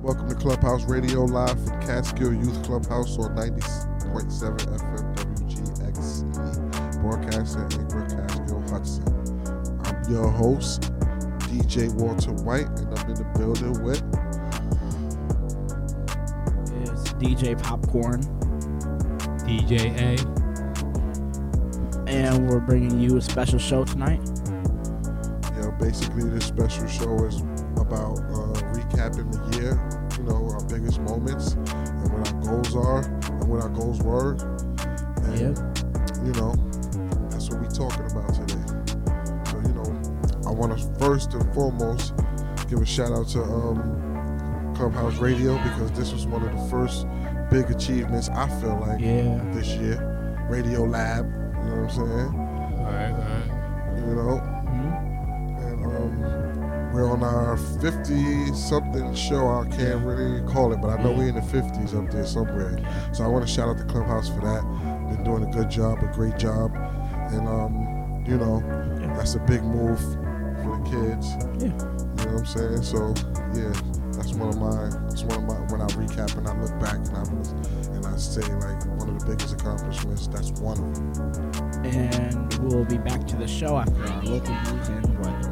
Welcome to Clubhouse Radio live from Catskill Youth Clubhouse on 90.7 FM WGXE, broadcasting Anchor, Catskill, Hudson. I'm your host, DJ Walter White, and I'm in the building with... It's DJ Popcorn. DJ A. And we're bringing you a special show tonight. Basically this special show is about recapping the year, our biggest moments and what our goals are and what our goals were. And, that's what we're talking about today. So, I want to first and foremost give a shout out to Clubhouse Radio, because this was one of the first big achievements I feel like this year. Radio Lab, you know what I'm saying? All right. We're on our 50-something show. I can't really call it, but I know we're in the 50s up there somewhere. So I want to shout out the Clubhouse for that. Been doing a good job, a great job. And, that's a big move for the kids. Yeah. You know what I'm saying? So, that's one of my, when I recap and I look back and I say, like, one of the biggest accomplishments, that's one of them. And we'll be back to the show after our local news and weather.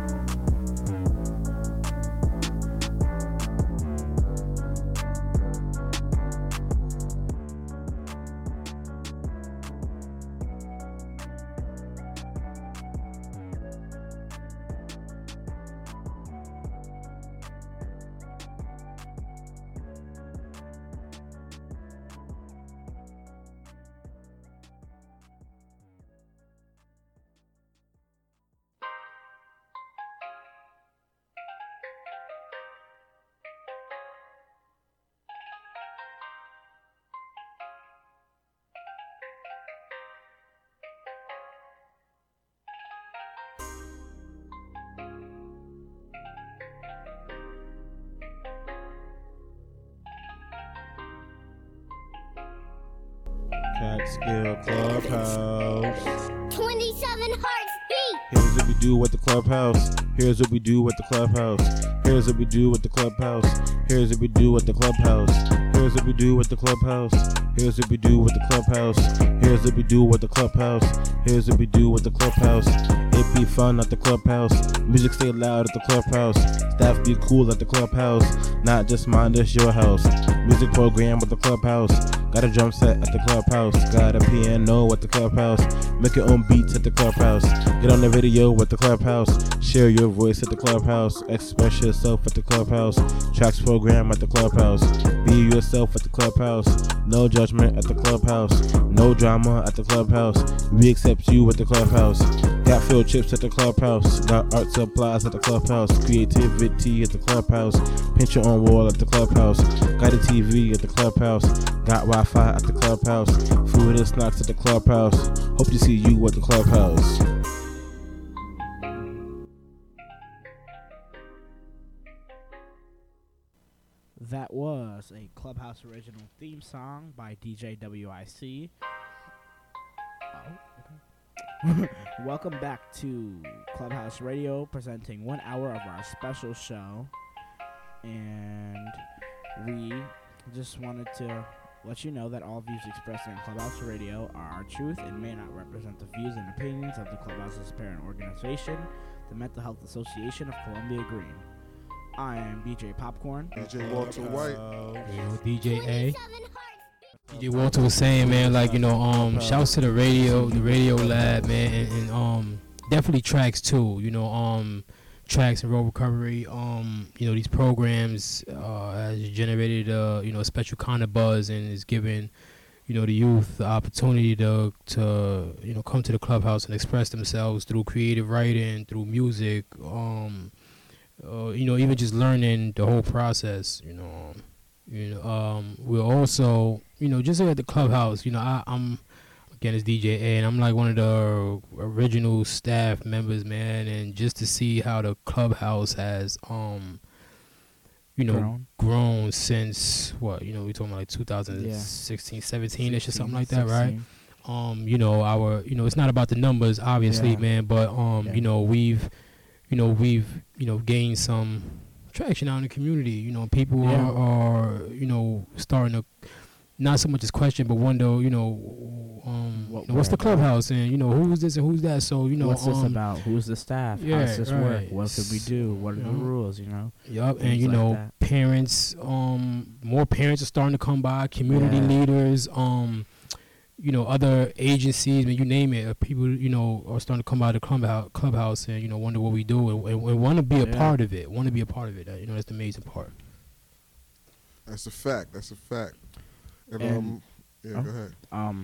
Catskill Clubhouse. 27 hearts beat. Here's what we do with the Clubhouse. Here's what we do with the Clubhouse. Here's what we do with the Clubhouse. Here's what we do with the Clubhouse. Here's what we do with the Clubhouse. Here's what we do with the Clubhouse. Here's what we do with the Clubhouse. Here's what we do with the Clubhouse. It be fun at the Clubhouse. Music stay loud at the Clubhouse. Staff be cool at the Clubhouse. Not just mine, this your house. Music program at the Clubhouse. Got a drum set at the Clubhouse. Got a piano at the Clubhouse. Make your own beats at the Clubhouse. Get on the video with the Clubhouse. Share your voice at the Clubhouse. Express yourself at the Clubhouse. Tracks program at the Clubhouse. Be yourself at the Clubhouse. No judgment at the Clubhouse. No drama at the Clubhouse. We accept you at the Clubhouse. Got field trips at the Clubhouse. Got art supplies at the Clubhouse. Creativity at the Clubhouse. Paint your own wall at the Clubhouse. Got a TV at the Clubhouse. Got Wi-Fi at the Clubhouse. Food and snacks at the Clubhouse. Hope to see you at the Clubhouse. That was a Clubhouse original theme song by DJ WIC. Welcome back to Clubhouse Radio, presenting 1 hour of our special show. And we just wanted to let you know that all views expressed on Clubhouse Radio are our truth and may not represent the views and opinions of the Clubhouse's parent organization, the Mental Health Association of Columbia Green. I am DJ Popcorn. DJ Walter White. DJ A. DJ Walter was saying, man, shouts to the radio lab, man, and definitely tracks too, tracks and road recovery, these programs has generated a special kind of buzz and is giving the youth the opportunity to come to the Clubhouse and express themselves through creative writing, through music, even just learning the whole process. We're also just at the Clubhouse. I'm again, it's DJ A, and I'm like one of the original staff members, man. And just to see how the Clubhouse has grown since what, we're talking about like 2016, 17-ish or something like that, 16. Right? It's not about the numbers, obviously, man, but we've gained some traction out in the community. You know, people Yeah. are you know, starting to not so much as question, but wonder, you know, What what's the we're about. clubhouse, and you know, who's this and who's that. So you know, What's this about? Who's the staff? How yeah, does this work? right. What could we do? What are the Mhm. rules? You know. Yup, and Things you like know, that. parents, more parents are starting to come by, community Yeah. leaders, you know, other agencies, I mean, you name it, people, you know, are starting to come by the clubhouse and, you know, wonder what we do and want to be a Yeah. part of it, you know, that's the amazing part. That's a fact. That's a fact. And, And- yeah, oh. go ahead.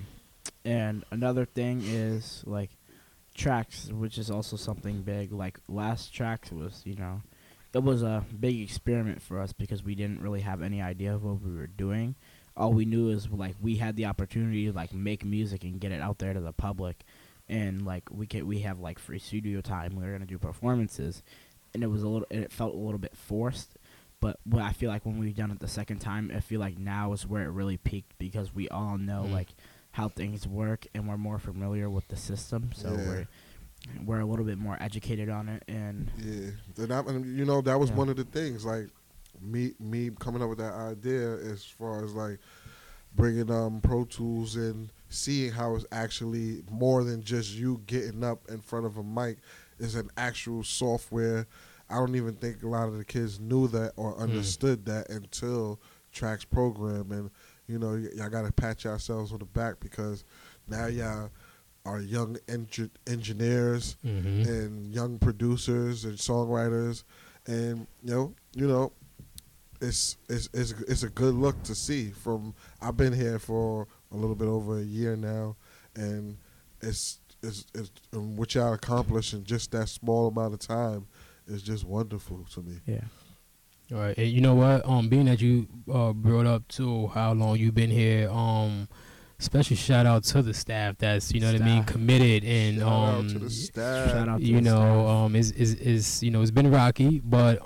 And another thing is like tracks, which is also something big. Like last tracks was, you know, it was a big experiment for us because we didn't really have any idea of what we were doing. All we knew is like we had the opportunity to like make music and get it out there to the public, and like we have like free studio time. We were gonna do performances, and it felt a little bit forced. But what I feel like when we've done it the second time, I feel like now is where it really peaked because we all know like how things work and we're more familiar with the system, so Yeah. we're a little bit more educated on it. And Yeah, and you know, that was Yeah. one of the things. Like me coming up with that idea as far as like bringing Pro Tools and seeing how it's actually more than just you getting up in front of a mic. It's an actual software. I don't even think a lot of the kids knew that or understood that until Tracks program. And you know, y'all got to pat yourselves on the back because now y'all are young engineers and young producers and songwriters, and you know, it's a good look to see. From I've been here for a little bit over a year now, and it's what y'all accomplished in just that small amount of time is just wonderful to me. yeah, All right, and you know what? Being that you brought up to how long you've been here, special shout out to the staff that's, you know what I mean, Staff. committed and Shout out to the staff. shout out to you the know, is you know, it's been rocky, but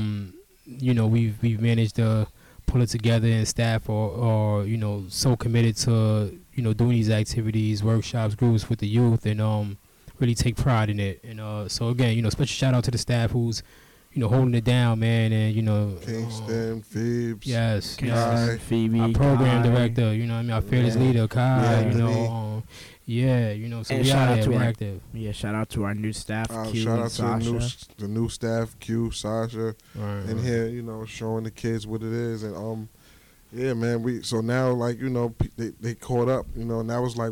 you know, we've managed to pull it together, and staff are you know, so committed to, you know, doing these activities, workshops, groups with the youth, and really take pride in it. And so again, you know, special shout out to the staff who's, you know, holding it down, man, and you know, Kingston, Phoebes. yes, Kingston, Kai. Phoebe, our program Kai. director, you know what I mean, our fearless Yeah. leader, Kai, Yeah, you know, Denise. yeah, you know, so And we shout out out here, to we our- active. Yeah, shout out to our new staff, Q Shout and out to Sasha. the new staff, Q, Sasha, Right, in here, you know, showing the kids what it is. And yeah, man, so now, like, you know, they caught up, you know, and that was like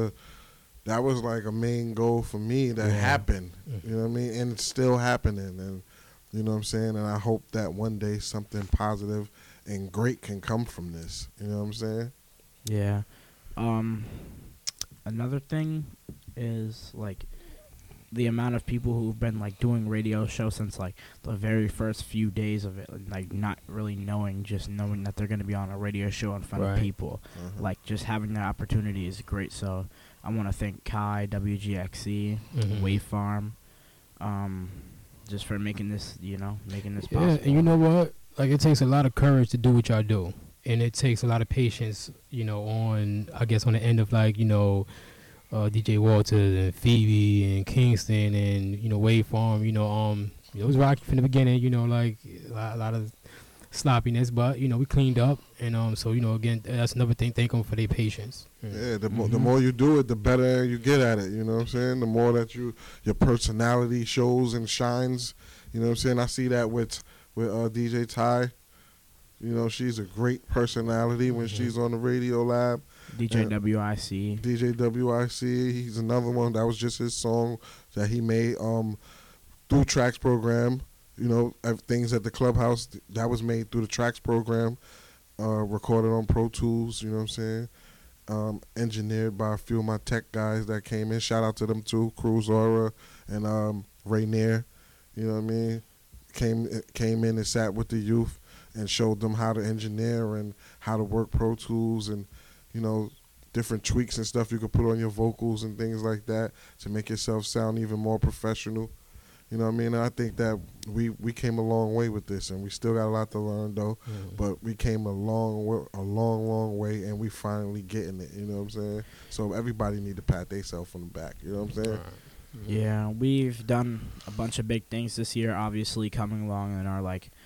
that was like a main goal for me that Yeah. happened, you know what I mean, and it's still happening. And you know what I'm saying, and I hope that one day something positive and great can come from this, you know what I'm saying. Yeah. Another thing is like the amount of people who've been like doing radio shows since like the very first few days of it, like not really knowing, just knowing that they're going to be on a radio show in front of Right. people. Like just having that opportunity is great. So I want to thank Kai, WGXC, Mhm. Wave Farm, just for making this, you know, making this Yeah, possible. and you know what? Like, it takes a lot of courage to do what y'all do, and it takes a lot of patience, you know, on the end of, like, you know, DJ Walters and Phoebe and Kingston and, you know, Wave Farm, you know, it was rocky from the beginning, you know, like a lot of sloppiness, but, you know, we cleaned up, and so, you know, again, that's another thing. Thank them for their patience. Yeah, the more you do it, the better you get at it. You know what I'm saying? The more that your personality shows and shines. You know what I'm saying? I see that with DJ Ty. You know, she's a great personality when she's on the Radio Lab. DJ WIC. DJ WIC, he's another one. That was just his song that he made through Tracks program. You know, things at the clubhouse that was made through the Tracks program, recorded on Pro Tools. You know what I'm saying? Engineered by a few of my tech guys that came in. Shout out to them too, Cruz Aura and Rainier. You know what I mean? Came in and sat with the youth and showed them how to engineer and how to work Pro Tools and, you know, different tweaks and stuff you could put on your vocals and things like that to make yourself sound even more professional. You know what I mean? And I think that we came a long way with this, and we still got a lot to learn though. But we came a long way, and we finally getting it. You know what I'm saying? So everybody need to pat themselves on the back. You know what I'm saying? Yeah, we've done a bunch of big things this year, obviously coming along in our like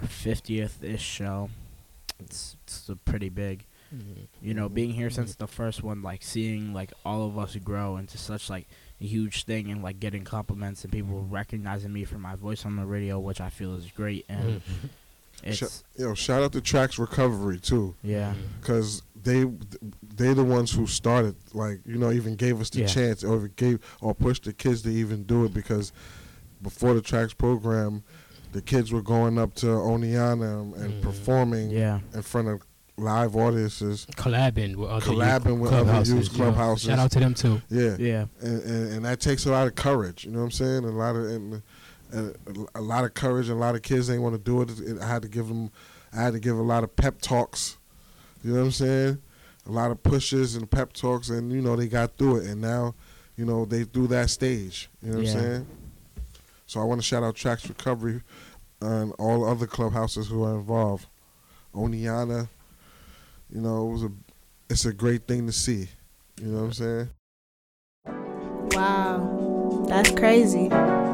50th ish show. It's a pretty big. You know, being here since the first one, like seeing like all of us grow into such like a huge thing, and like getting compliments and people recognizing me for my voice on the radio, which I feel is great. And it's shout out to Tracks Recovery too. Yeah, because they're the ones who started, like, you know, even gave us the chance, or pushed the kids to even do it, because before the Tracks program, the kids were going up to Oneonta and performing in front of live audiences, collabing with other youth clubhouses. Shout out to them too. Yeah. And that takes a lot of courage. You know what I'm saying? A lot of courage. And a lot of kids ain't want to do it. I had to give a lot of pep talks. You know what I'm saying? A lot of pushes and pep talks, and you know they got through it. And now, you know, they through that stage. You know what I'm saying? So I want to shout out Tracks Recovery and all other clubhouses who are involved. Oneonta. You know, it's a great thing to see. You know what I'm saying? Wow, that's crazy.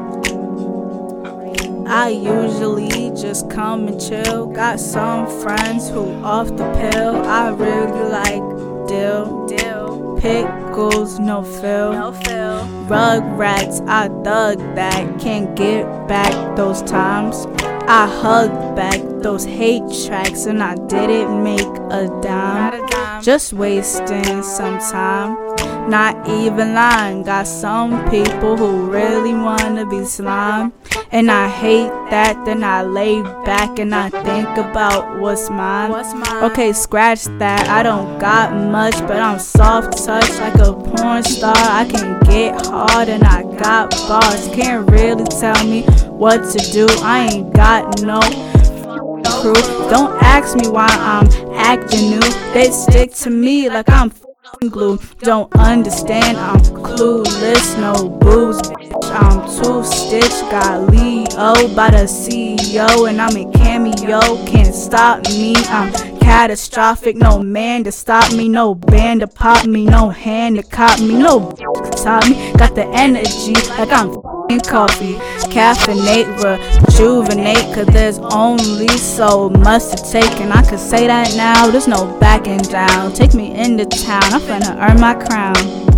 I usually just come and chill. Got some friends who off the pill. I really like dill, pickles, no fill. Rugrats, I thug that. Can't get back those times. I hugged back those hate tracks, and I didn't make a dime. Just wasting some time, not even lying. Got some people who really wanna be slime, and I hate that. Then I lay back and I think about what's mine. Okay, scratch that, I don't got much, but I'm soft touch like a porn star. I can get hard and I got bars. Can't really tell me what to do, I ain't got no crew. Don't ask me why I'm acting new. They stick to me like I'm glue. Don't understand, I'm clueless. No booze, bitch, I'm two-stitch. Got Leo by the CEO, and I'm in Cameo. Can't stop me, I'm catastrophic. No man to stop me, no band to pop me, no hand to cop me, no to top me. Got the energy like I'm coffee. Caffeinate, rejuvenate, cause there's only so much to take. And I could say that now, there's no backing down. Take me into town, I'm finna earn my crown.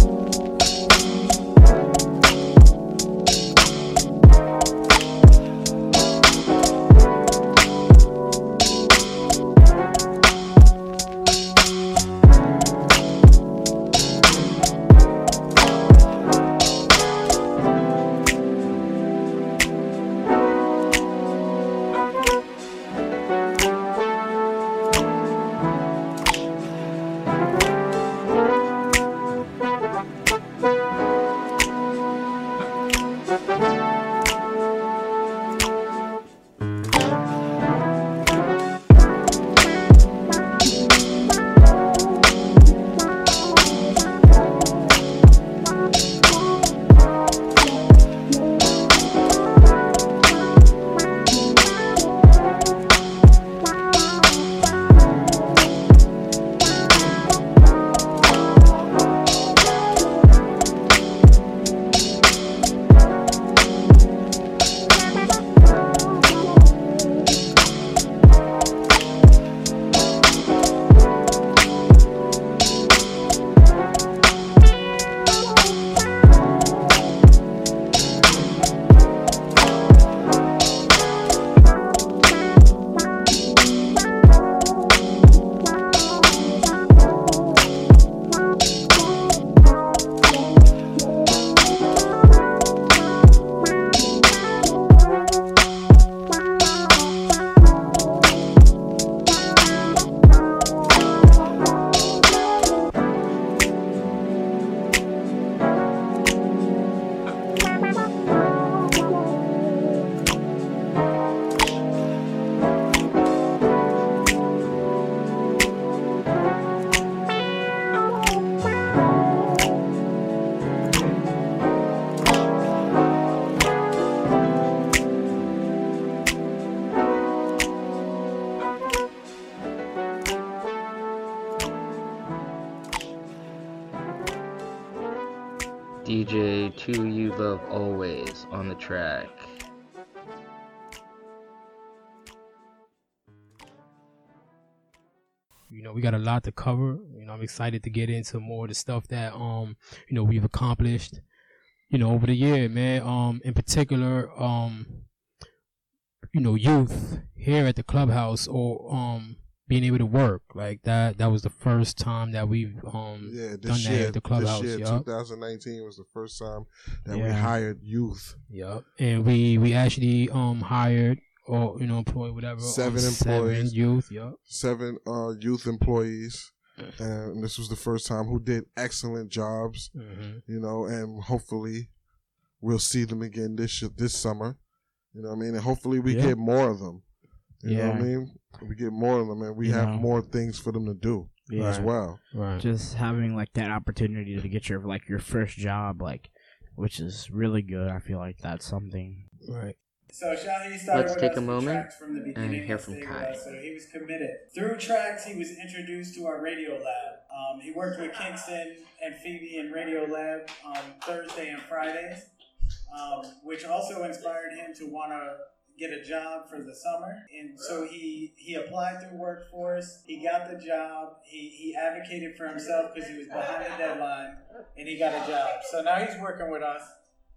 DJ 2 You Love Always on the track. You know, we got a lot to cover. You know, I'm excited to get into more of the stuff that you know, we've accomplished, you know, over the year, man. In particular, you know, youth here at the clubhouse, or being able to work like that. That was the first time that we've done that at the clubhouse. This year, 2019 was the first time that we hired youth. Yep. And we actually hired, or, you know, employed whatever, 7 employees, 7 youth. Yep. 7 youth employees. And this was the first time who did excellent jobs. You know, and hopefully we'll see them again this summer. You know what I mean? And hopefully we get more of them. You know what I mean? We get more of them, and we have more things for them to do as well. Right. Just having like that opportunity to get your first job, like, which is really good. I feel like that's something. Right. So Shahi started Let's with take us a with moment Tracks from the beginning and hear from Kai. So he was committed. Through Tracks, he was introduced to our radio lab. He worked with Kingston and Phoebe in Radio Lab on Thursday and Fridays, which also inspired him to want to get a job for the summer. And so he applied through Workforce. He got the job. He advocated for himself because he was behind the deadline, and he got a job. So now he's working with us.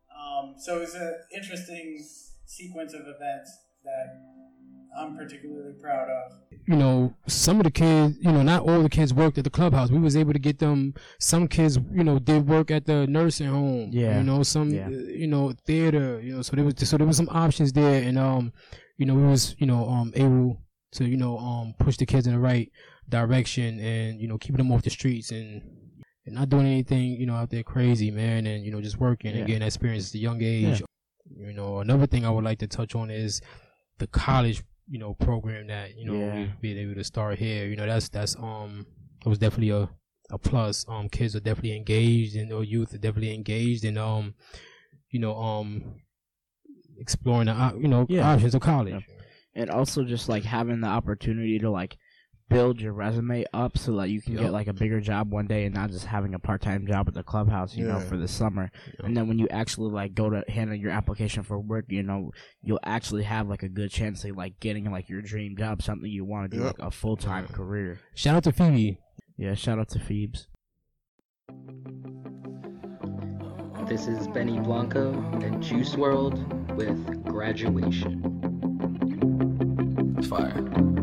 So it's an interesting sequence of events that I'm particularly proud of. You know, some of the kids, you know, not all the kids worked at the clubhouse. We was able to get them. Some kids, you know, did work at the nursing home. Yeah. You know, some, you know, theater. You know, so there was some options there, and you know, we was, you know, able to, you know, push the kids in the right direction, and, you know, keeping them off the streets and not doing anything, you know, out there crazy, man, and, you know, just working and getting experience at a young age. You know, another thing I would like to touch on is the college, you know, program that, you know, we've been able to start here. You know, that's it was definitely a plus. Kids are definitely engaged, and youth are definitely engaged in you know, exploring the you know, options of college. And also just like having the opportunity to like build your resume up so that you can get like a bigger job one day, and not just having a part-time job at the clubhouse, you know, for the summer. And then when you actually like go to hand in your application for work, you know, you'll actually have like a good chance of like getting like your dream job, something you want to do, like a full-time career. Shout out to Phoebe. Yeah, shout out to Phoebes. This is Benny Blanco and Juice WRLD with Graduation. Fire.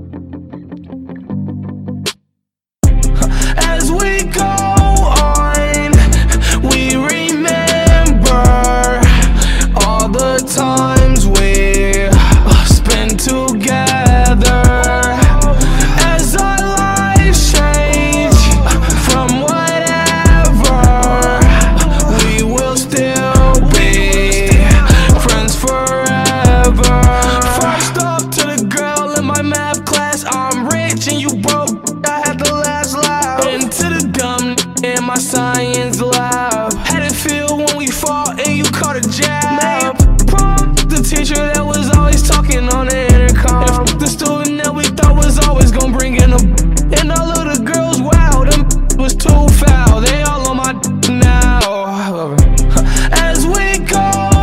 As we go on, we remember all the times we spent together. As our lives change from whatever, we will still be friends forever. First off, to the girl in my math class, I'm rich and you broke. I had the last laugh. And to the dumb in my science lab, had it feel when we fought and you caught a jab. Prom, the teacher that was always talking on the intercom, and the student that we thought was always gonna bring in a. And all of the girls, wow, them was too foul. They all on my now. As we go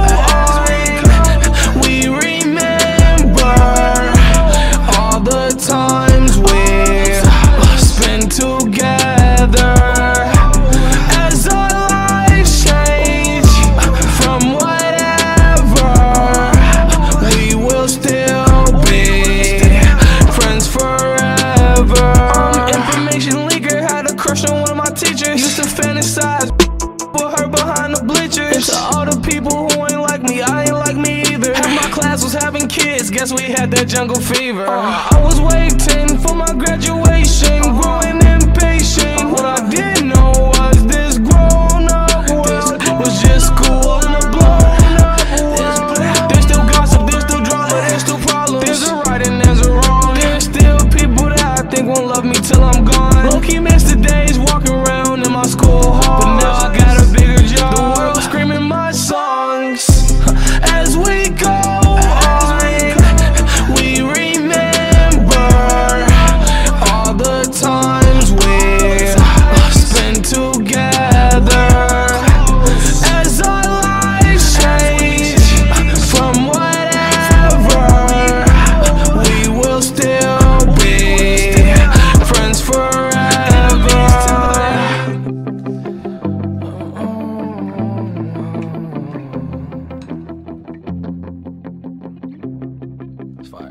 on, we remember all the times we spent together. As our lives change from whatever, we will still be friends forever. Information leaker had a crush on one of my teachers. Used to fantasize with her behind the bleachers. And to all the people who ain't like me, I ain't like me either. Half my class was having kids, guess we had that jungle fever. I was waiting for my graduation, growing impatient. What I didn't know was this grown up world was just cool and a blown up world. There's still gossip, there's still drama, there's still problems. There's a right and there's a wrong. There's still people that I think won't love me till I'm gone. Low-key miss the days walking around in my school hall, but now I got a bigger job. The world screaming my songs. As we go on, we remember all the times we spent together. was fire.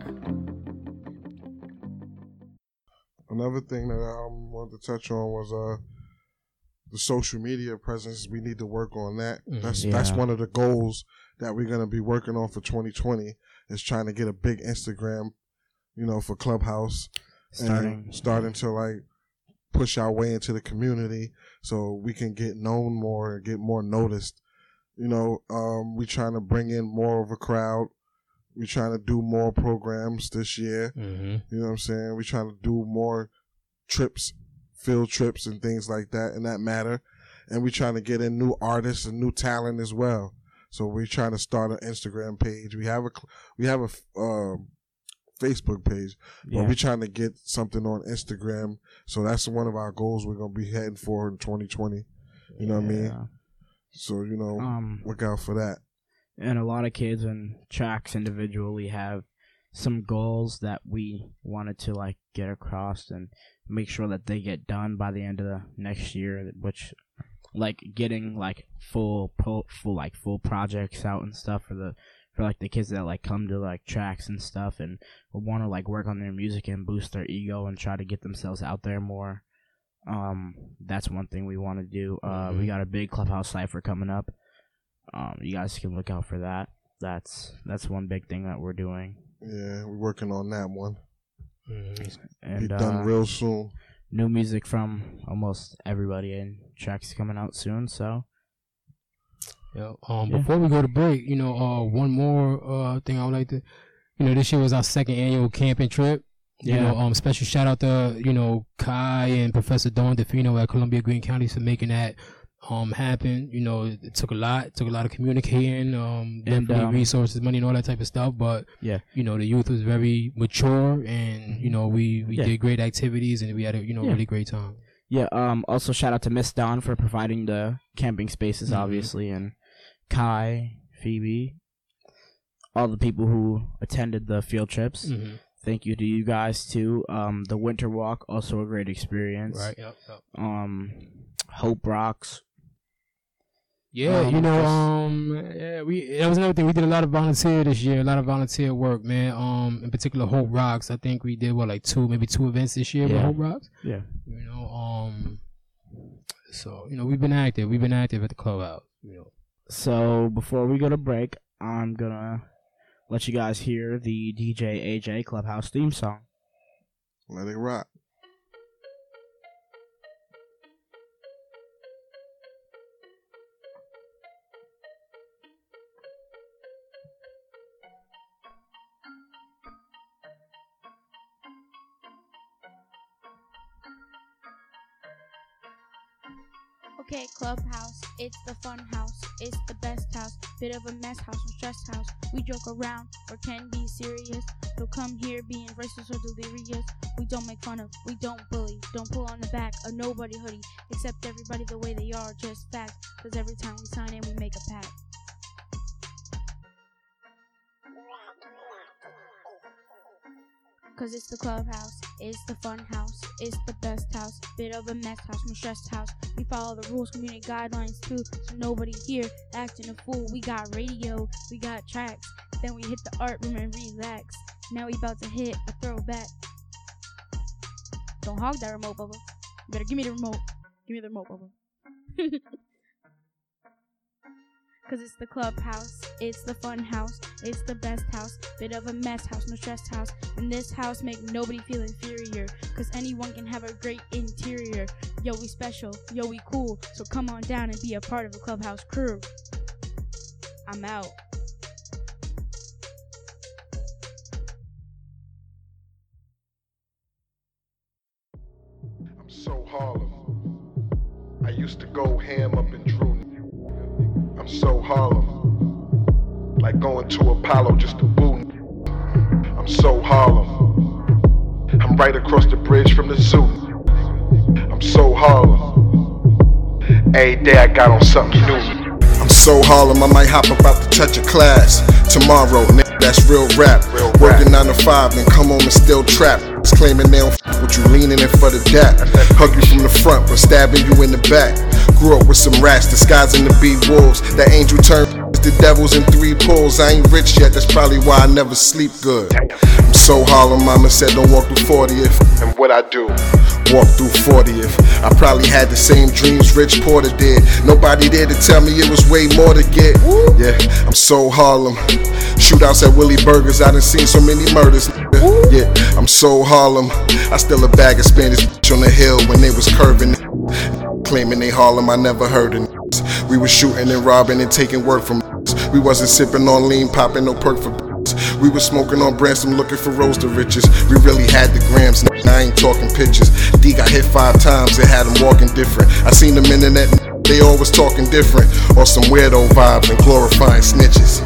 Another thing that I wanted to touch on was the social media presence. We need to work on that. That's one of the goals that we're going to be working on for 2020 is trying to get a big Instagram, for Clubhouse. Starting to like push our way into the community so we can get known more and get more noticed. We trying to bring in more of a crowd. We trying to do more programs this year. Mm-hmm. You know what I'm saying? We trying to do more trips, field trips and things like that in that matter. And we trying to get in new artists and new talent as well. So we're trying to start an Instagram page. We have a Facebook page, but we're trying to get something on Instagram. So that's one of our goals we're going to be heading for in 2020. You know what I mean? So, look out for that. And a lot of kids and tracks individually have some goals that we wanted to like get across and make sure that they get done by the end of the next year, which like getting like full projects out and stuff for the kids that like come to like tracks and stuff and want to like work on their music and boost their ego and try to get themselves out there more. That's one thing we want to do. We got a big Clubhouse Cypher coming up. You guys can look out for that. That's one big thing that we're doing. Yeah, we're working on that one. And be done real soon. New music from almost everybody and tracks coming out soon. So, before we go to break, one more thing I would like to, this year was our second annual camping trip. Special shout out to Kai and Professor Dawn DeFino at Columbia Green County for making that happen. It took a lot of communicating, and resources, money, and all that type of stuff. But the youth was very mature, and we did great activities, and we had a really great time. Also shout out to Miss Dawn for providing the camping spaces, obviously, and Kai, Phoebe, all the people who attended the field trips. Thank you to you guys too. The Winter Walk, also a great experience. Right. Yep. Hope Rocks. That was another thing. We did a lot of volunteer this year, a lot of volunteer work, man. In particular, Hope Rocks. I think we did maybe two events this year with Hope Rocks. Yeah. So we've been active. We've been active at the clubhouse. So before we go to break, I'm gonna let you guys hear the DJ AJ Clubhouse theme song. Let it rock. Okay, Clubhouse, it's the fun house, it's the best house, bit of a mess house, no stress house. We joke around or can be serious. Don't come here being racist or delirious. We don't make fun of, we don't bully, don't pull on the back of nobody hoodie. Accept everybody the way they are, just fact. Cause every time we sign in, we make a pact. Cause it's the clubhouse, it's the fun house, it's the best house, bit of a mess house, no stress house. We follow the rules, community guidelines too, so nobody here acting a fool. We got radio, we got tracks, then we hit the art room and relax. Now we about to hit a throwback. Don't hog that remote, Bubba. You better give me the remote. Give me the remote, Bubba. Cause it's the clubhouse, it's the fun house, it's the best house, bit of a mess house, no stress house. In this house, make nobody feel inferior, cause anyone can have a great interior. Yo, we special, yo, we cool, so come on down and be a part of the clubhouse crew. I'm out. I'm so Harlem. I used to go ham up in Drew. I'm so Harlem, like going to Apollo just to boo. I'm so Harlem, I'm right across the bridge from the zoo. I'm so Harlem, every day I got on something new. I'm so Harlem, I might hop about to touch a class tomorrow, nigga, that's real rap. Working 9 to 5, then come home and still trap. Claiming they don't f with you, leaning in for the dap. Hug you from the front, but stabbing you in the back. Grew up with some rats, disguising to be wolves. That angel turned The devil's in 3 pulls. I ain't rich yet, that's probably why I never sleep good. I'm so Harlem, mama said don't walk through 40th. And what I do? Walk through 40th. I probably had the same dreams Rich Porter did. Nobody there to tell me it was way more to get. Yeah, I'm so Harlem. Shootouts at Willie Burgers, I done seen so many murders. Yeah, I'm so Harlem. I still a bag of Spanish on the hill when they was curving. Claiming they Harlem, I never heard of. We was shooting and robbing and taking work from. We wasn't sipping on lean, popping no perk for. We was smoking on Branson, looking for Rose the Riches. We really had the grams, I ain't talking pictures. D got hit 5 times, it had him walking different. I seen them internet, they all was talking different. Or some weirdo vibes and glorifying snitches.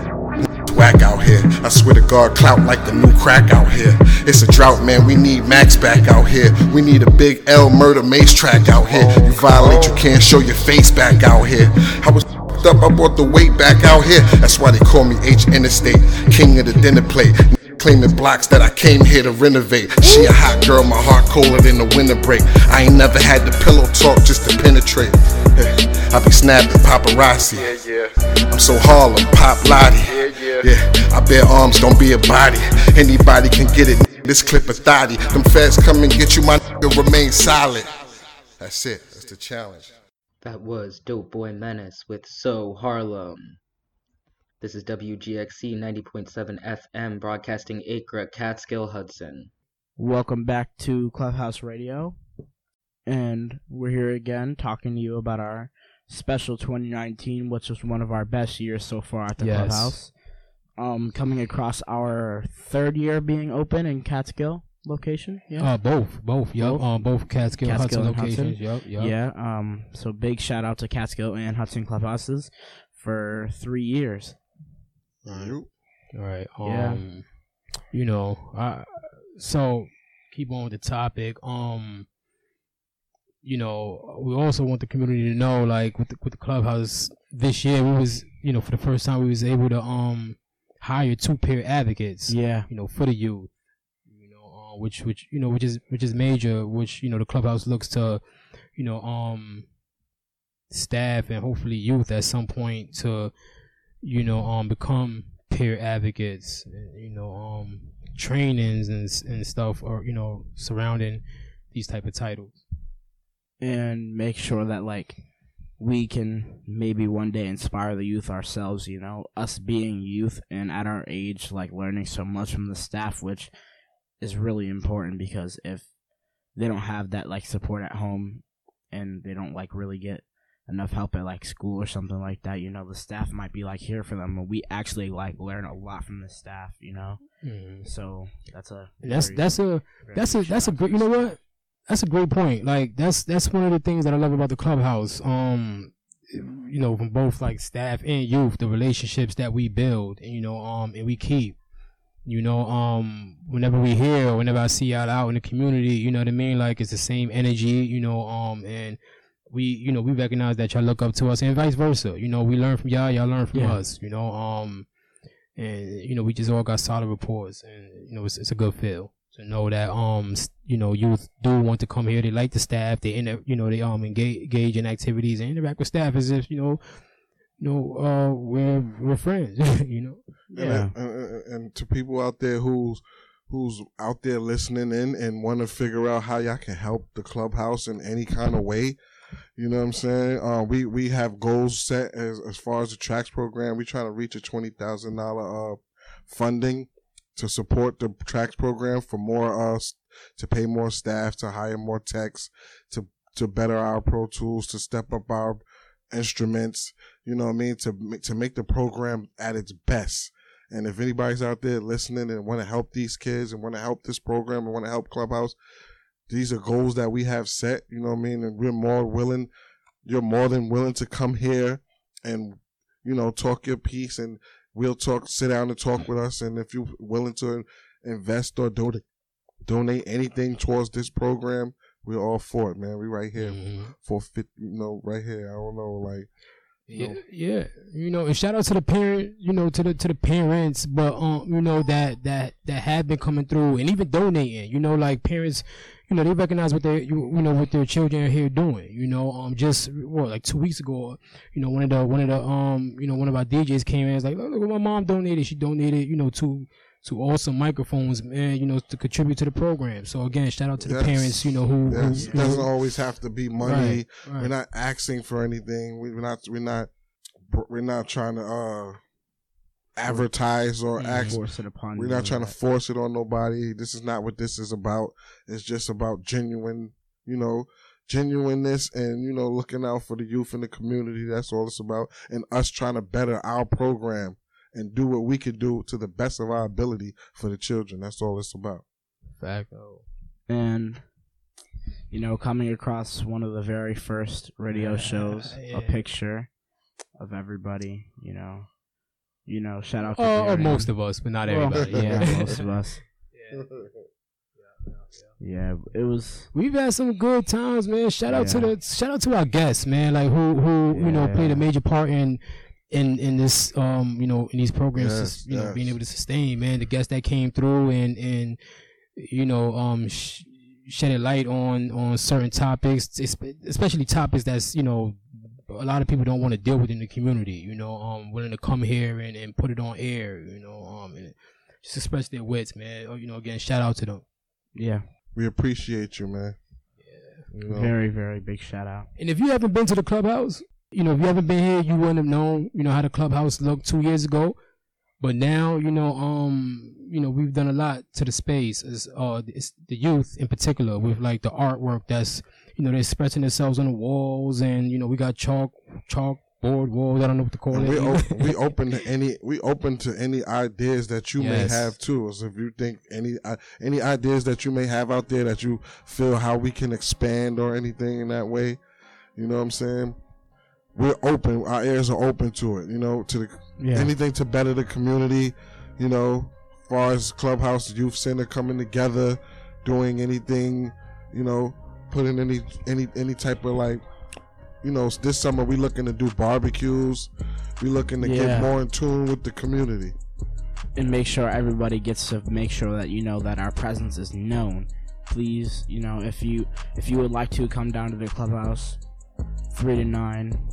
Whack out here, I swear to God, clout like the new crack out here. It's a drought, man, we need Max back out here. We need a big L murder mace track out here. You violate, you can't show your face back out here. I was up, I brought the weight back out here. That's why they call me H Interstate, king of the dinner plate. Claiming blocks that I came here to renovate. She a hot girl, my heart colder than the winter break. I ain't never had the pillow talk just to penetrate. I be snapping paparazzi. I'm so Harlem, Pop Lottie. Yeah, I bear arms, don't be a body. Anybody can get it, this clip a thotty. Them feds come and get you, my nigga, remain solid. That's it, that's the challenge. That was Dope Boy Menace with So Harlem. This is WGXC 90.7 FM, broadcasting Acre, Catskill, Hudson. Welcome back to Clubhouse Radio. And we're here again talking to you about our special 2019, which was one of our best years so far at the Clubhouse. Coming across our 3rd year being open in Catskill location. Yeah. Both. Yep. Both Catskill Hudson locations. Yep. Yeah. So big shout out to Catskill and Hudson Clubhouses for 3 years. All right. You know, so keep on with the topic. You know, we also want the community to know, like with the Clubhouse this year, we was, you know, for the first time we was able to hire 2 peer advocates. Yeah. You know, for the youth. You know, which is major. Which, you know, the Clubhouse looks to, you know, staff and hopefully youth at some point to, you know, become peer advocates. You know, trainings and stuff, or, you know, surrounding these type of titles. And make sure that, like, we can maybe one day inspire the youth ourselves, you know, us being youth and at our age, like, learning so much from the staff, which is really important, because if they don't have that, like, support at home and they don't, like, really get enough help at, like, school or something like that, you know, the staff might be, like, here for them, and we actually, like, learn a lot from the staff, you know. So that's a great, you know what? That's a great point. Like, that's one of the things that I love about the Clubhouse. You know, from both, like, staff and youth, the relationships that we build, and, you know, and we keep. You know, whenever we hear, or whenever I see y'all out in the community, you know what I mean? Like, it's the same energy, you know, and we, you know, we recognize that y'all look up to us, and vice versa. You know, we learn from y'all learn from us, you know, and, you know, we just all got solid rapports, and, you know, it's a good feel to know that, you know, youth do want to come here. They like the staff. They, you know, they engage in activities and interact with staff as if, you know, we're friends, you know. Yeah. And to people out there who's out there listening in and want to figure out how y'all can help the Clubhouse in any kind of way, you know what I'm saying? We have goals set as far as the tracks program. We try to reach a $20,000 funding to support the tracks program for more to pay more staff, to hire more techs, to better our Pro Tools, to step up our instruments, you know what I mean, to make the program at its best. And if anybody's out there listening and want to help these kids and want to help this program and want to help Clubhouse, these are goals that we have set, you know what I mean, and you're more than willing to come here and, you know, talk your piece, and we'll sit down and talk with us. And if you're willing to invest or donate anything towards this program, we're all for it, man. We right here for, you know, right here. I don't know, like, Yeah. You know, and shout out to the parent, you know, to the parents, but you know, that have been coming through and even donating. You know, like parents, you know, they recognize what what their children are here doing. You know, just like 2 weeks ago, you know, one of our DJs came in and was like, look what my mom donated. She donated, you know, two awesome microphones, man, you know, to contribute to the program. So again, shout out to the parents, you know, who it doesn't always have to be money. Right. We're not asking for anything. We're not trying to advertise or force it upon. We're not trying to force it on nobody. This is not what this is about. It's just about genuineness and, you know, looking out for the youth in the community. That's all it's about. And us trying to better our program and do what we could do to the best of our ability for the children. That's all it's about. Facto. And, you know, coming across one of the very first radio shows, a picture of everybody, you know, shout out to most of us, but not everybody. Yeah, most of us. Yeah, it was. We've had some good times, man. Shout out to our guests, man. Like who you know, played a major part in this you know, in these programs, you know, being able to sustain, man. The guests that came through and you know, shed a light on certain topics, especially topics that's, you know, a lot of people don't want to deal with in the community, you know, willing to come here and put it on air, you know, and just express their wits, man. You know, again, shout out to them. Yeah. We appreciate you, man. Yeah. You know? Very, very big shout out. And if you haven't been to the clubhouse, you know, if you haven't been here, you wouldn't have known, you know, how the clubhouse looked 2 years ago. But now, you know, we've done a lot to the space, as it's the youth in particular, with like the artwork that's, you know, they're expressing themselves on the walls, and, you know, we got chalkboard walls. I don't know what to call it. We open to any ideas that you may have too. So if you think any ideas that you may have out there that you feel how we can expand or anything in that way, you know what I'm saying? We're open. Our ears are open to it. You know, to anything to better the community. You know, as far as Clubhouse Youth Center coming together, doing anything. You know, putting any type of, like, you know, this summer we looking to do barbecues. We looking to get more in tune with the community and make sure everybody gets to make sure that, you know, that our presence is known. Please, you know, if you would like to come down to the Clubhouse, 3 to 9.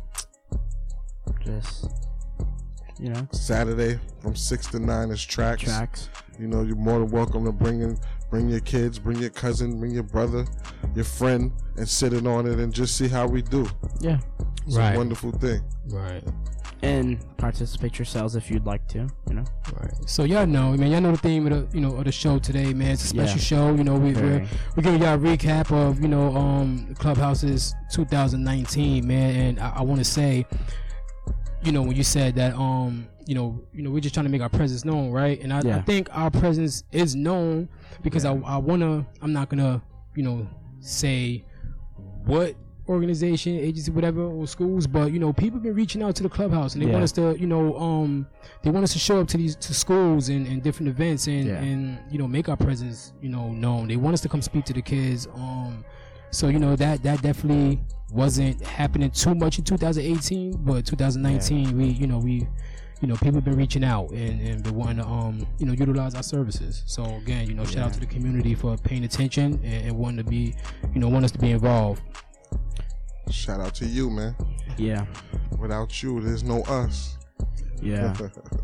Just, you know, Saturday from 6 to 9 is tracks. You know, you're more than welcome to bring your kids, bring your cousin, bring your brother, your friend, and sit in on it and just see how we do. Yeah, it's a wonderful thing. Right. And participate yourselves if you'd like to, you know. Right. So y'all know the theme of the, you know, of the show today, man. It's a special show. You know, we're giving y'all a recap of, you know, Clubhouse's 2019, man. And I want to say, you know, when you said that, you know, we're just trying to make our presence known, right? And I think our presence is known because I'm not gonna, you know, say what organization, agency, whatever, or schools, but, you know, people have been reaching out to the Clubhouse and they want us to, you know, they want us to show up to schools and different events and you know, make our presence, you know, known. They want us to come speak to the kids. So, you know, that definitely wasn't happening too much in 2018, but 2019 we people have been reaching out and been wanting to you know, utilize our services. So again, you know, shout out to the community for paying attention and wanting to be, you know, want us to be involved. Shout out to you, man. Yeah. Without you, there's no us. Yeah.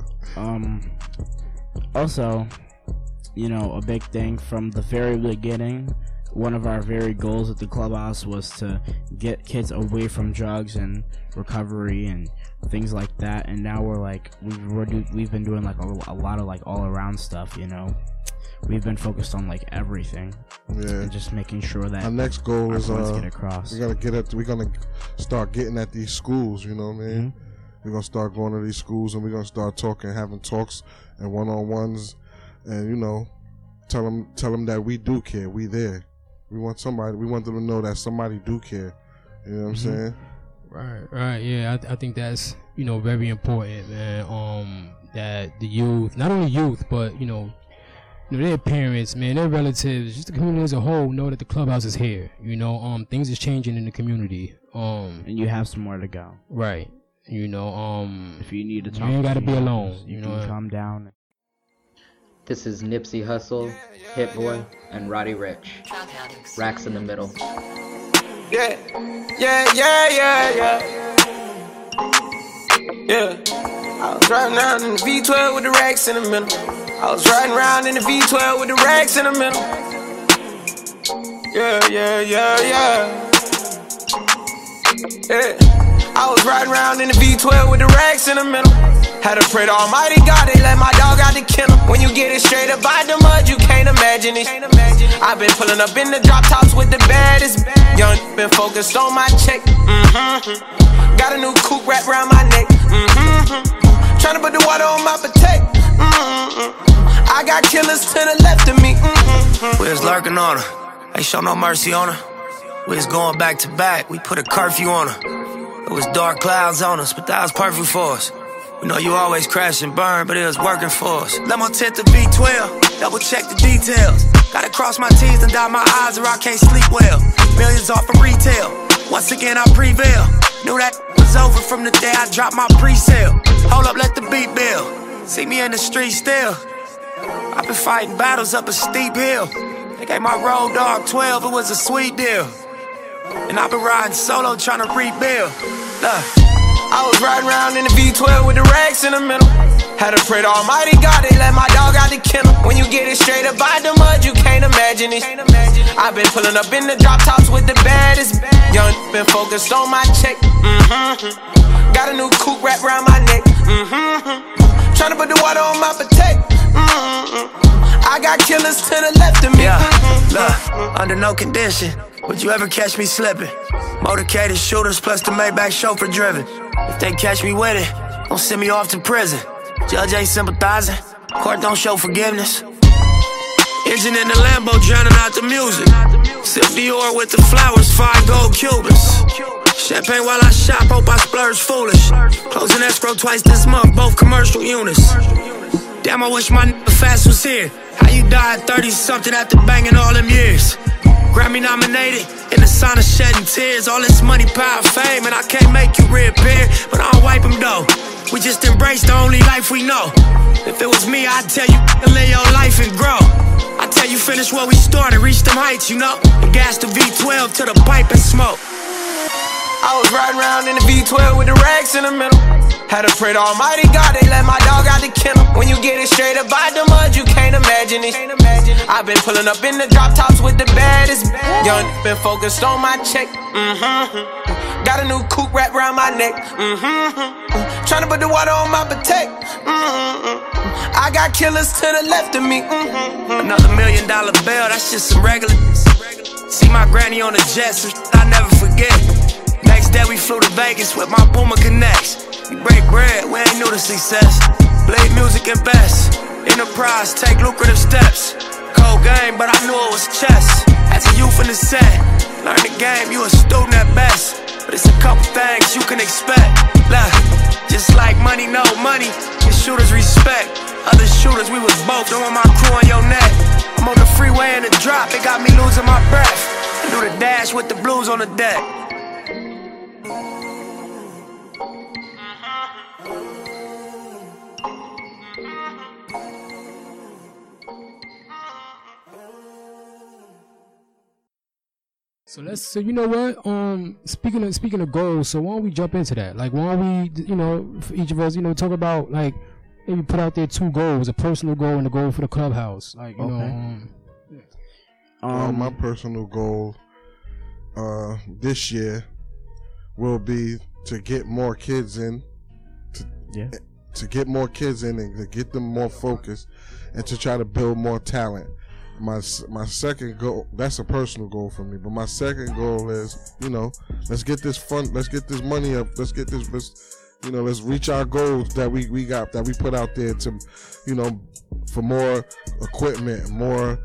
Also, you know, a big thing from the very beginning, one of our very goals at the Clubhouse was to get kids away from drugs and recovery and things like that. And now we're like, we've been doing like a lot of like all around stuff, you know. We've been focused on like everything, and just making sure that our next goal is get across. We're gonna start getting at these schools. You know what I mean? Mm-hmm. We're gonna start going to these schools and we're gonna start talking, having talks and one-on-ones, and, you know, tell them that we do care. We there. We want them to know that somebody do care. You know what I'm saying? Right. Yeah, I think that's, you know, very important, man. That the youth, not only youth, but, you know, their parents, man, their relatives, just the community as a whole, know that the Clubhouse is here. You know, things is changing in the community. And you have somewhere to go. Right. You know, if you need to you talk, ain't gotta to be me, alone. You You can know, calm down. This is Nipsey Hussle, Hit Boy, and Roddy Ricch. Racks in the middle. Yeah, yeah, yeah, yeah, yeah. Yeah. I was riding around in the V12 with the racks in the middle. I was riding around in the V12 with the racks in the middle. Yeah, yeah, yeah, yeah. Yeah. I was riding around in the V12 with the racks in the middle. Had to pray to Almighty God, they let my dog out the kennel. When you get it straight up out the mud, you can't imagine it. I've been pulling up in the drop tops with the baddest. Young been focused on my check. Got a new coupe wrapped around my neck. Tryna put the water on my potato. I got killers to the left of me. We was lurking on her, ain't show no mercy on her. We was going back to back, we put a curfew on her. It was dark clouds on us, but that was perfect for us. We know you always crash and burn, but it was working for us. Let my tent to V12, double check the details. Gotta cross my T's and dot my I's or I can't sleep well. Millions off of retail, once again I prevail. Knew that was over from the day I dropped my pre-sale. Hold up, let the beat build. See me in the street still. I've been fighting battles up a steep hill. They gave my road dog 12, it was a sweet deal. And I've been riding solo trying to rebuild. Look, I was riding around in the V12 with the racks in the middle. Had to pray to Almighty God, they let my dog out the kennel. When you get it straight up out the mud, you can't imagine it. I've been pulling up in the drop tops with the baddest. Young been focused on my check. Got a new coupe wrapped around my neck. Tryna put the water on my potato. I got killers to the left of me. Yeah, look, under no condition would you ever catch me slipping. Motorcaded shooters plus the Maybach chauffeur driven. If they catch me with it, don't send me off to prison. Judge ain't sympathizing, court don't show forgiveness. Engine in the Lambo drowning out the music. Sip Dior with the flowers, 5 gold Cubans. Champagne while I shop, hope I splurge foolish. Closing escrow twice this month, both commercial units. Damn, I wish my nigga Fast was here. How you died 30-something after banging all them years? Grammy nominated, in the sign of shedding tears. All this money, power, fame, and I can't make you reappear. But I'll wipe them though. We just embrace the only life we know. If it was me, I'd tell you to live your life and grow. I tell you finish where we started, reach them heights, you know. And gas the V12 to the pipe and smoke. I was riding around in the V12 with the racks in the middle. Had to pray to Almighty God, they let my dog out the kennel. When you get it straight up out the mud, you can't imagine it. I've been pulling up in the drop tops with the baddest. Young been focused on my check. Got a new coupe wrapped around my neck. Tryna put the water on my potato. I got killers to the left of me. Another $1 million bill, that's just some regular. See my granny on the jet, some shit I never forget. Next day we flew to Vegas with my Puma Connects. We break bread, we ain't new to success. Blade music and best. Enterprise, take lucrative steps. Cold game, but I knew it was chess. As a youth in the set, learn the game, you a student at best. But it's a couple things you can expect. Look, just like money, no money, your shooters respect. Other shooters, we was both, don't want my crew on your neck. I'm on the freeway in the drop, it got me losing my breath. I do the dash with the blues on the deck. So you know what? Speaking of goals, so why don't we jump into that? Like, why don't we, for each of us, talk about, like, maybe put out there 2 goals, a personal goal and a goal for the clubhouse. Like, my personal goal this year will be to get more kids in, to get more kids in and to get them more focused, and to try to build more talent. My second goal, that's a personal goal for me, but my second goal is, let's get this money up, let's reach our goals that we put out there to, for more equipment, more,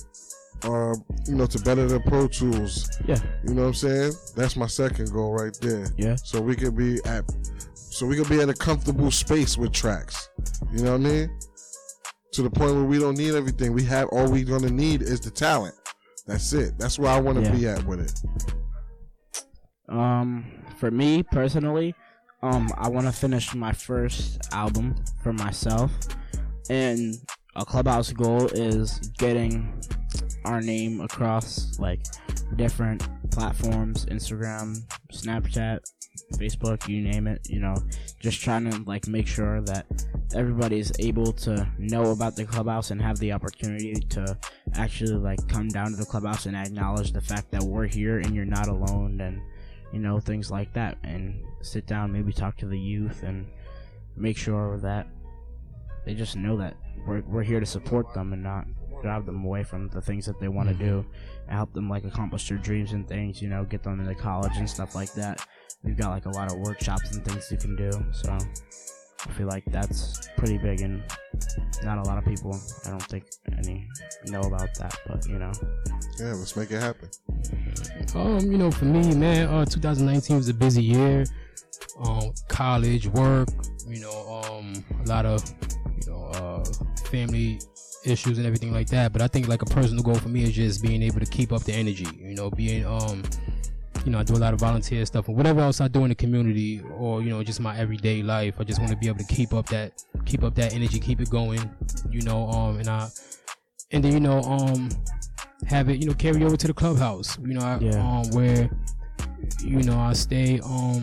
to better the Pro Tools. Yeah. You know what I'm saying? That's my second goal right there. Yeah. So we could be in a comfortable space with tracks. You know what I mean? To the point where we don't need everything. We have all we're gonna need is the talent. That's it. That's where I want to be at with it. For me personally, I want to finish my first album for myself, and a Clubhouse goal is getting our name across like different platforms, Instagram, Snapchat, Facebook, you name it, you know, just trying to like make sure that everybody's able to know about the Clubhouse and have the opportunity to actually like come down to the Clubhouse and acknowledge the fact that we're here and you're not alone, and you know, things like that, and sit down, maybe talk to the youth and make sure that they just know that we're here to support them and not drive them away from the things that they want to do, and help them like accomplish their dreams and things, you know, get them into college and stuff like that. We've got like a lot of workshops and things you can do, so I feel like that's pretty big, and not a lot of people, I don't think any know about that, but you know. Yeah, let's make it happen. You know, for me, man, 2019 was a busy year. College, work, you know, a lot of, you know, family issues and everything like that. But I think like a personal goal for me is just being able to keep up the energy, you know, being, you know, I do a lot of volunteer stuff and whatever else I do in the community, or, you know, just my everyday life. I just want to be able to keep up that energy, keep it going, you know, and then, you know, have it, you know, carry over to the Clubhouse, you know, where, you know, I stay,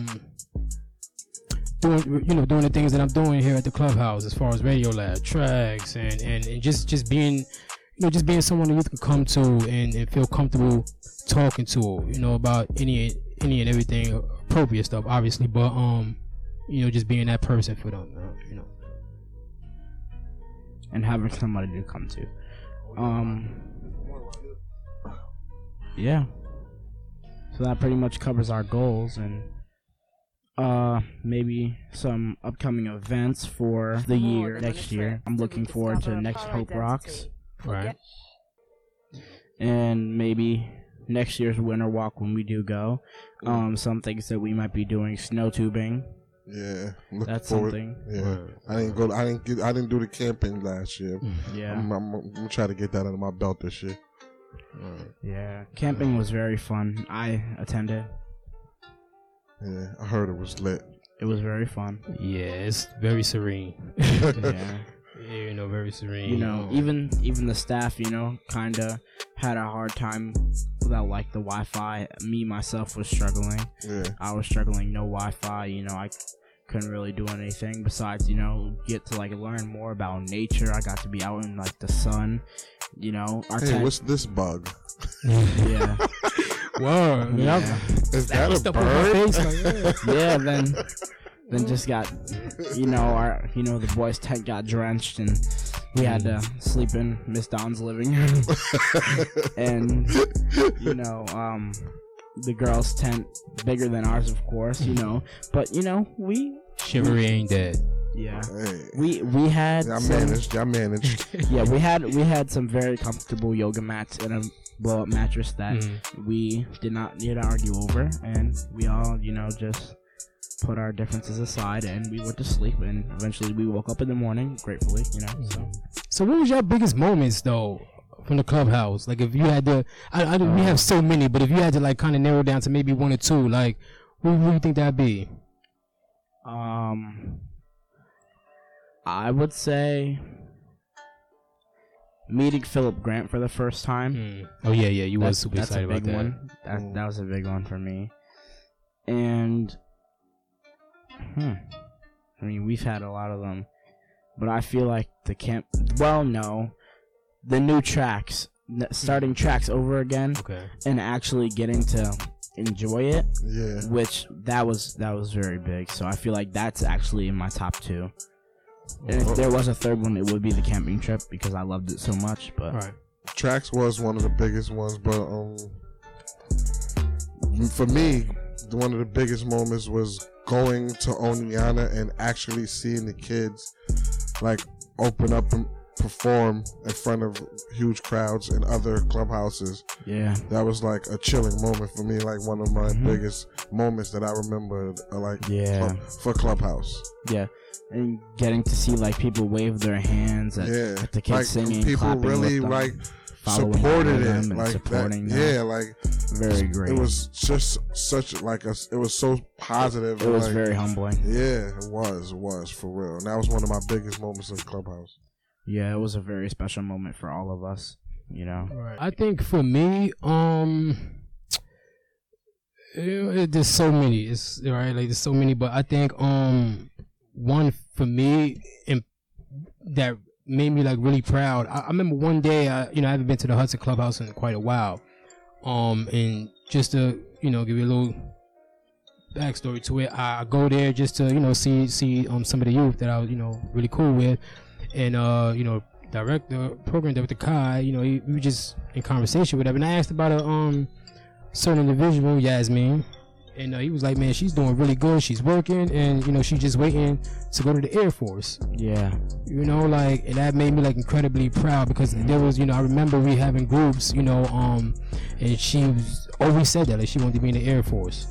doing the things that I'm doing here at the Clubhouse as far as Radio Lab, tracks, and just being, you know, just being someone that you can come to and feel comfortable talking to, you know, about any and everything, appropriate stuff, obviously, but you know, just being that person for them, you know, and having somebody to come to. Yeah. So that pretty much covers our goals, and maybe some upcoming events for the year, next year. I'm looking forward to next Hope Rocks. Right. And maybe next year's Winter Walk when we do go. Some things that we might be doing, snow tubing. Yeah, that's something. Yeah, I didn't do the camping last year. Yeah, I'm gonna try to get that under my belt this year. Yeah, camping was very fun. I attended. Yeah, I heard it was lit. It was very fun. Yeah, it's very serene. Yeah. You know, very serene. You know, even the staff, you know, kind of had a hard time without like the Wi-Fi. Me myself was struggling. Yeah. I was struggling, no Wi-Fi. You know, I couldn't really do anything besides, you know, get to like learn more about nature. I got to be out in like the sun. You know, what's this bug? Yeah. Whoa. Yeah. Is that a bird? Yeah. Then just got, you know, the boys' tent got drenched, and we had to sleep in Miss Dawn's living room. And, you know, the girls' tent bigger than ours, of course, you know. But, you know, Chivalry ain't dead. Yeah. Hey. We had I managed. Yeah, we had some very comfortable yoga mats and a blow-up mattress that we did not need to argue over, and we all, you know, just put our differences aside, and we went to sleep, and eventually we woke up in the morning gratefully, you know. So what was your biggest moments though from the Clubhouse? Like if you had to, we have so many, but if you had to like kind of narrow down to maybe one or two, like who do you think that'd be? I would say meeting Philip Grant for the first time. Oh yeah, you was super excited about that. That's a big one. That was a big one for me. And I mean, we've had a lot of them, but I feel like the new tracks, starting tracks over again, and actually getting to enjoy it. Yeah. Which that was very big. So I feel like that's actually in my top two. And if there was a third one, it would be the camping trip because I loved it so much. But tracks was one of the biggest ones, but for me, one of the biggest moments was going to Oneonta and actually seeing the kids like open up and perform in front of huge crowds in other clubhouses. Yeah, that was like a chilling moment for me, like one of my biggest moments that I remember, like for Clubhouse. Yeah, and getting to see like people wave their hands at the kids like, singing, people clapping really with them. like following supported them it and like supporting that. them. Yeah, like very great. It was just such like it was so positive. It was like, very humbling. Yeah, it was for real. And that was one of my biggest moments in Clubhouse. Yeah, it was a very special moment for all of us. You know, right. I think for me, there's so many. It's right, like there's so many. But I think one for me that made me like really proud. I remember one day, I haven't been to the Hudson Clubhouse in quite a while. And just to give you a little backstory to it, I go there just to see some of the youth that I was really cool with, and Program Director Kai, we were just in conversation with him, and I asked about a certain individual, Yasmin, and he was like, man, she's doing really good, she's working, and she's just waiting to go to the Air Force. Yeah. And that made me like incredibly proud, because there was, I remember we having groups, and she always said that, like, she wanted to be in the Air Force.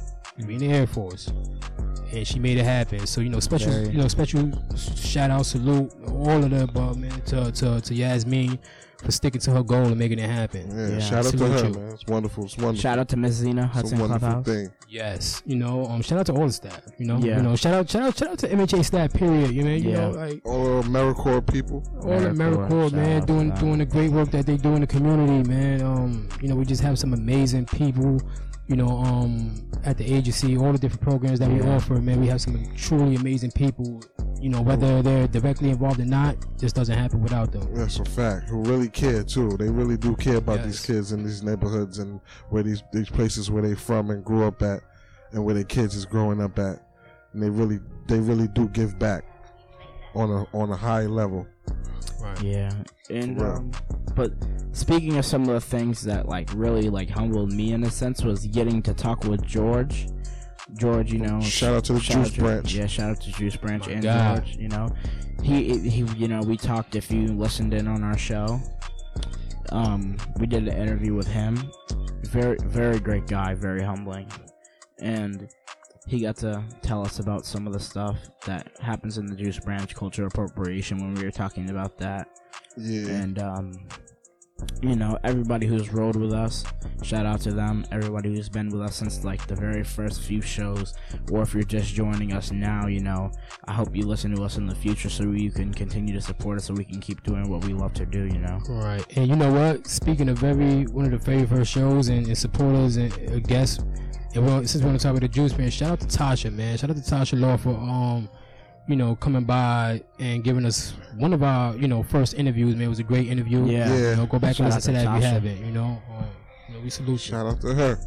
And she made it happen. So special shout out, salute, all of the above, man, to Yasmin for sticking to her goal and making it happen. Yeah, shout out to her, man. It's wonderful. Shout out to Miss Zena Hudson Clubhouse. Thing. Yes, shout out to all the staff. Shout out to MHA staff. Period. All AmeriCorps people. All AmeriCorps, man, doing the great work that they do in the community, man. We just have some amazing people. At the agency, all the different programs that we offer, man, we have some truly amazing people. Whether they're directly involved or not, just doesn't happen without them. That's a fact. Who really care too. They really do care about these kids in these neighborhoods and where these places where they from and grew up at, and where their kids is growing up at, and they really do give back on a high level. Right. Yeah, and but speaking of some of the things that like really like humbled me in a sense was getting to talk with George. George, shout out to the Juice Branch. Yeah, shout out to Juice Branch and God. George. He we talked. If you listened in on our show, we did an interview with him. Very, very great guy, very humbling, and he got to tell us about some of the stuff that happens in the Juice Branch, cultural appropriation, when we were talking about that. Yeah. And, everybody who's rode with us, shout out to them. Everybody who's been with us since, like, the very first few shows. Or if you're just joining us now, I hope you listen to us in the future so you can continue to support us so we can keep doing what we love to do, Right. And you know what? Speaking of one of the very first shows and supporters and guests, and since we're on the top of the Juice Branch, shout out to Tasha, man. Shout out to Tasha Law for coming by and giving us one of our first interviews, man. It was a great interview. Yeah. Go back and listen to that if you haven't. We salute you. Shout out to her.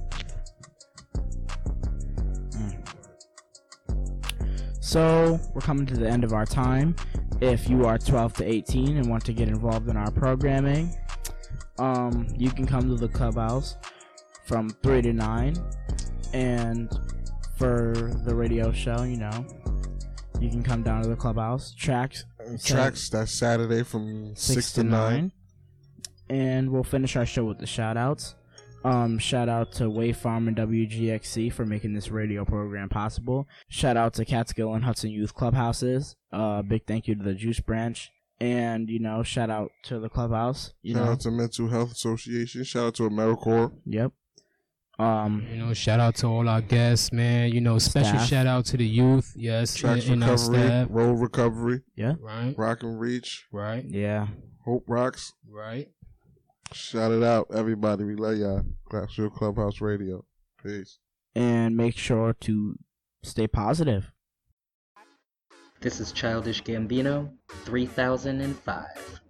So we're coming to the end of our time. If you are 12 to 18 and want to get involved in our programming, you can come to the Clubhouse from 3 to 9. And for the radio show, you can come down to the Clubhouse. Tracks, that's Saturday from 6 to 9. And we'll finish our show with the shout-outs. Shout out to Wave Farm and WGXC for making this radio program possible. Shout out to Catskill and Hudson Youth Clubhouses. Big thank you to the Juice Branch. And, shout out to the Clubhouse. Shout out to Mental Health Association. Shout out to AmeriCorps. Yep. Shout out to all our guests, man. Special staff. Shout out to the youth. Yes. Tracks and our Recovery, staff. Road Recovery. Yeah. Right. Rock and Reach. Right. Yeah. Hope Rocks. Right. Shout it out, everybody. We love y'all. Clapsville Clubhouse Radio. Peace. And make sure to stay positive. This is Childish Gambino, 3005.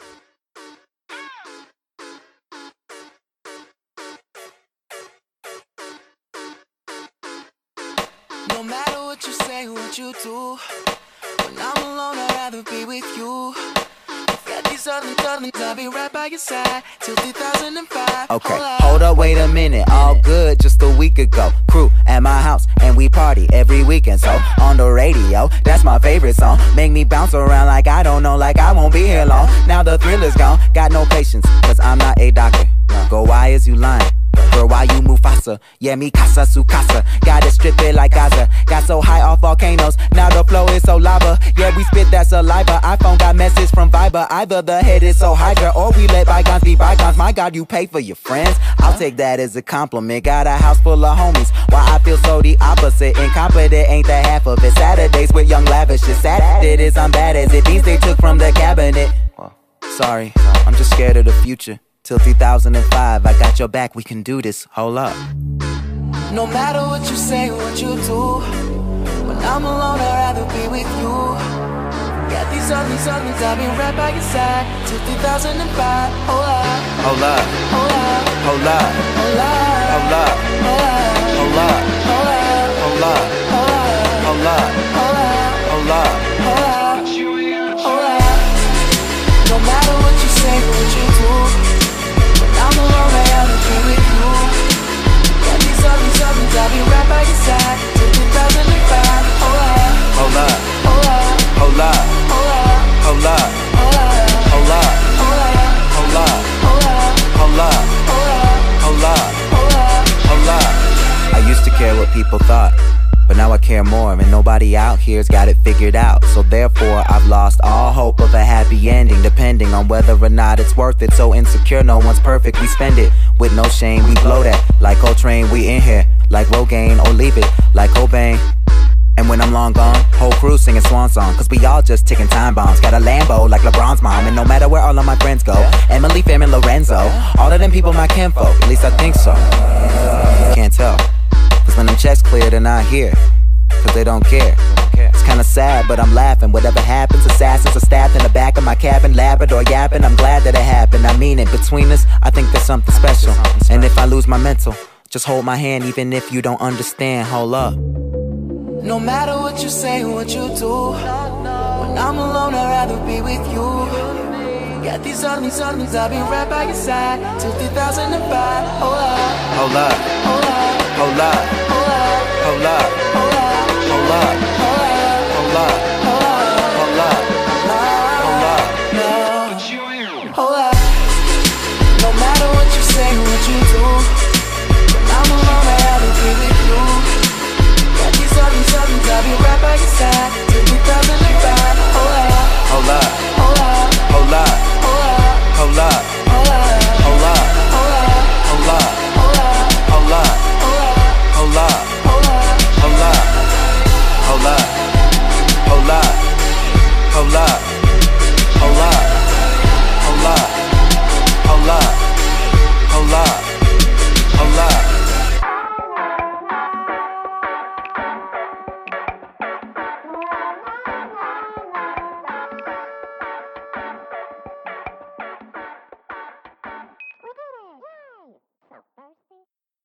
No matter what you say, what you do, when I'm alone, I'd rather be with you. Forget these other darlings, I'll be right by your side till 2005. Okay, hold up, wait a minute. All good just a week ago. Crew at my house, and we party every weekend. So on the radio, that's my favorite song. Make me bounce around like I don't know, like I won't be here long. Now the thrill is gone, got no patience, cause I'm not a doctor. Go, why is you lying? Girl, why you Mufasa? Yeah, me casa su casa. Gotta strip it like Gaza. Got so high off volcanoes, now the flow is so lava. Yeah, we spit that saliva. iPhone got message from Viber. Either the head is so Hydra or we let bygones be bygones. My God, you pay for your friends. I'll take that as a compliment. Got a house full of homies. Why I feel so the opposite. Incompetent ain't the half of it. Saturdays with young lavish. Sad it is, I'm bad as it. These they took from the cabinet. Sorry, I'm just scared of the future. Till 2005, I got your back, we can do this. Hold up. No matter what you say, what you do, when I'm alone, I'd rather be with you. Got these ugly things, I'll be right by your side till 2005. Hold up. Hold up. Hold up. Hold up. Hold up. Hold up. Hold up. Hold up. Hold up. Hold up. Hold up. Hold up. Hold up. No matter what you say, what you do, when I'm alone, I'd rather be with you. Got these ugly things, I'll be right by your side till 2005. Hold up. Hold up. Hold up. Hold up. Hold up. Hold up. Hold up. Hold up. Hold up. Hold up. Hold up. Hold up. Hold Hold up. up. Hold up. Hold up. I used to care what people thought, but now I care more, and nobody out here's got it figured out. So therefore, I've lost all hope of a happy ending, depending on whether or not it's worth it. So insecure, no one's perfect, we spend it with no shame. We blow that like Coltrane, we in here like Rogaine, or leave it like Cobain. And when I'm long gone, whole crew singing swan song, cause we all just ticking time bombs. Got a Lambo like LeBron's mom, and no matter where all of my friends go, Emily, Fam, and Lorenzo, all of them people my kinfolk, at least I think so. Can't tell, cause when them checks clear, they're not here, cause they don't care. It's kinda sad, but I'm laughing. Whatever happens, assassins are stabbed in the back of my cabin, Labrador yapping, I'm glad that it happened. I mean it, between us, I think there's something special. And if I lose my mental, just hold my hand even if you don't understand. Hold up. No matter what you say, what you do, when I'm alone, I'd rather be with you. Got these ugly things, I'll be right by your side till 2005. Hold up. Hold up. Hold up. Hold up. Hold up. Hold up. Hold up. Hold up. Hold up. Hold up. Hold up. Hold up. Hold up. No matter what you say, what you do, when I'm alone, I'd rather be with you. Got these ugly things, I'll be right by your side till 2005. Hold up. Hold up. Hold up. Hold up. Hold up. Hold up. Hold up. Hold up. Hold up. Hold up. Hold up. Hold up. Hold up. Hold up. Hold up. Hold up. Hold up. Hold up.